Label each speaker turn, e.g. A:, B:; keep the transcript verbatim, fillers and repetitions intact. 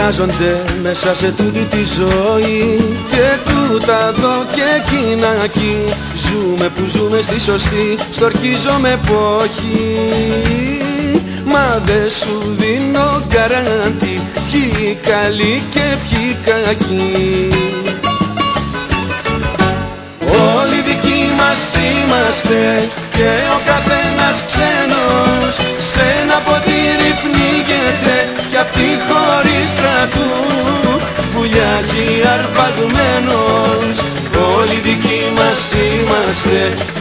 A: χρειάζονται μέσα σε τούτη τη ζωή. Και τούτα εδώ και εκείνα εκεί. Ζούμε που ζούμε στη σωστή, στορκίζομαι εποχή. Μα δε σου δίνω γκαράντι, ποιοι καλοί και ποιοι κακοί. Όλοι δικοί μας είμαστε και ο καθένας ξένος. Σ' ένα ποτήρι πνίγεται κι απ' τη χωρίστρα του βουλιάζει αρπαγμένος. Όλοι δικοί μας είμαστε